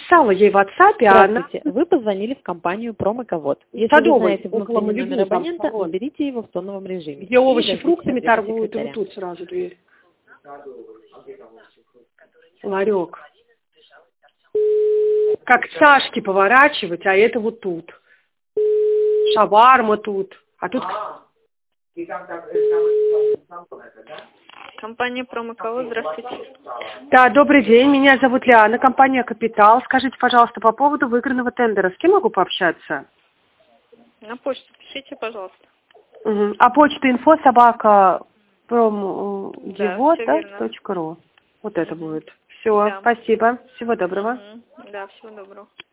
написала ей в WhatsApp, а она... Здравствуйте, вы позвонили в компанию «Промэковод». Если Садовой, вы знаете около внутренний номер Малибу, там абонента, салон. наберите его в тоновом режиме. Где овощи, Или фруктами дождитесь ответа торгуют, и вот секретаря. тут сразу дверь. Ларек. Как к Сашке поворачивать, а это вот тут. Шаварма тут. А тут... Компания «Промэковод», здравствуйте. Да, добрый день, меня зовут Лиана, компания «Капитал». Скажите, пожалуйста, по поводу выигранного тендера, с кем могу пообщаться? На почту пишите, пожалуйста. Угу. А почта инфо собака .ру. Вот это будет. Все, Да. спасибо. Всего доброго. Да, всего доброго.